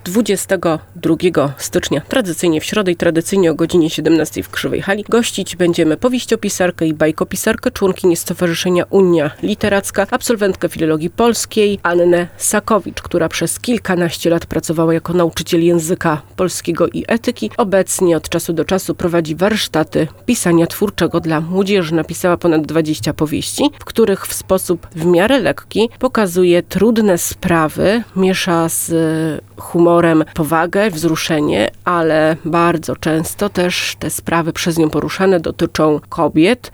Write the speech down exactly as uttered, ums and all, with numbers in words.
dwudziestego drugiego stycznia, tradycyjnie w środę i tradycyjnie o godzinie siedemnastej w Krzywej Hali, gościć będziemy powieściopisarkę i bajkopisarkę, członkinię Stowarzyszenia Unia Literacka, absolwentkę filologii polskiej Annę Sakowicz, która przez kilkanaście lat pracowała jako nauczyciel języka polskiego i etyki. Obecnie od czasu do czasu prowadzi warsztaty pisania twórczego dla młodzieży. Napisała ponad dwadzieścia powieści, w których w sposób w miarę lekki pokazuje trudne sprawy, miesza z humorem powagę, wzruszenie, ale bardzo często też te sprawy przez nią poruszane dotyczą kobiet,